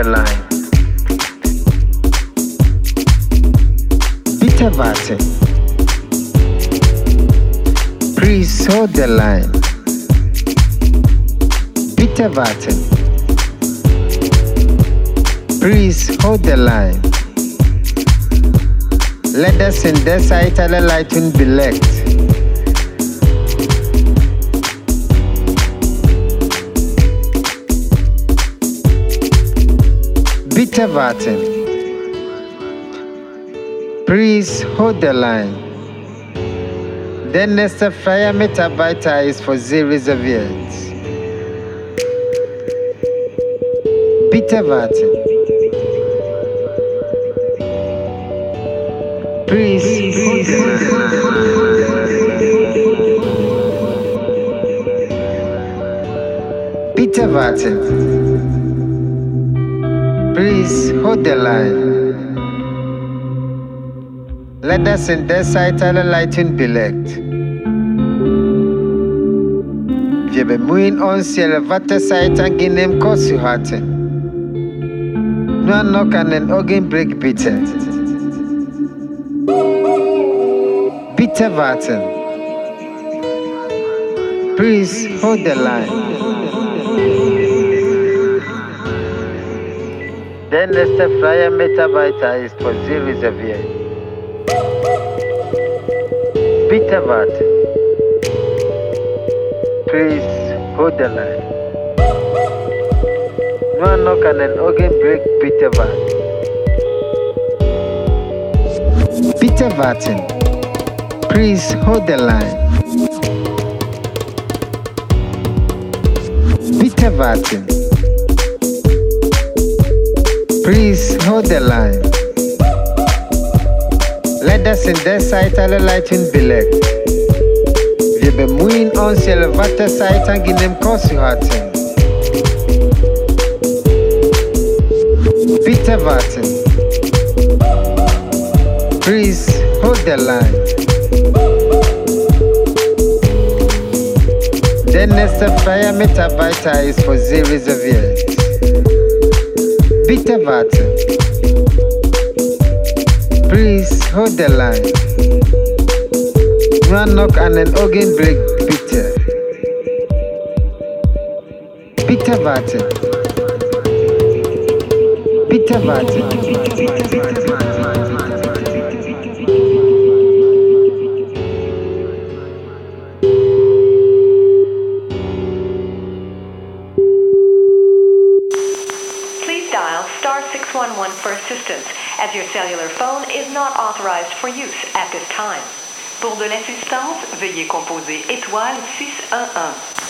the line. Bitte warte. Please hold the line. Bitte warte. Please hold the line. Let us in der Zeit alle Leitung belegt. Bitte warten. Please hold the line. Der nächste freie Mitarbeiter ist für Sie reserviert. Bitte warten. Please hold the line. Bitte warten. Please hold the line. Let us in der Zeit alle Leitung belegt. Wir bemühen uns, Ihre Wartezeit angenehm kurz zu halten. Nur noch einen Augenblick bitte. Bitte warten. Please hold the line. Der nächste freie Mitarbeiter ist für Sie reserviert. Bitte warten. Please hold the line. Nur noch einen Augenblick, bitte warten. Bitte warten. Please hold the line. Bitte warten. Please hold the line. Let us in der Zeit alle Leitung belegt. Wir bemühen uns, Ihre Wartezeit angenehm kurz zu halten. Bitte warten. Please hold the line. Der nächste freie Mitarbeiter ist für Sie reserviert. Bitte warten. Please hold the line. Nur noch einen Augenblick, bitte. Bitte warten. Bitte warten. Please dial *611 for assistance, as your cellular phone is not authorized for use at this time. Pour de l'assistance, veuillez composer étoile 611.